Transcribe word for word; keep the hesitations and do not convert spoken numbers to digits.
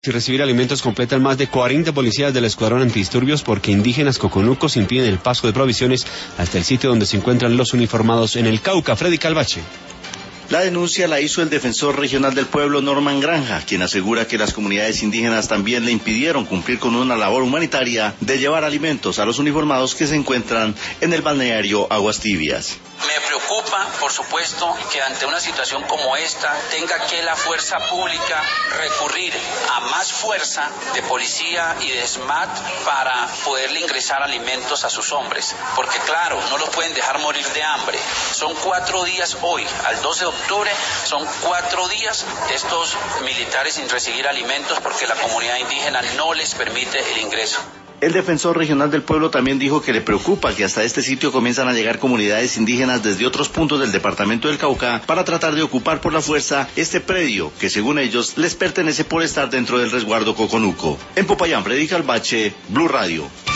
Si recibir alimentos completan más de cuarenta policías del Escuadrón Antidisturbios porque indígenas coconucos impiden el paso de provisiones hasta el sitio donde se encuentran los uniformados en el Cauca. Freddy Calvache. La denuncia la hizo el defensor regional del pueblo, Norman Granja, quien asegura que las comunidades indígenas también le impidieron cumplir con una labor humanitaria de llevar alimentos a los uniformados que se encuentran en el balneario Aguas Tibias. Me preocupa, por supuesto, que ante una situación como esta tenga que la fuerza pública recurrir a más fuerza de policía y de SMAT para poderle ingresar alimentos a sus hombres, porque claro, no los pueden dejar morir de hambre. Son cuatro días hoy, al doce de octubre, son cuatro días estos militares sin recibir alimentos porque la comunidad indígena no les permite el ingreso. El defensor regional del pueblo también dijo que le preocupa que hasta este sitio comienzan a llegar comunidades indígenas desde otros puntos del departamento del Cauca para tratar de ocupar por la fuerza este predio que según ellos les pertenece por estar dentro del resguardo Coconuco. En Popayán, Freddy Calvache, Blue Radio.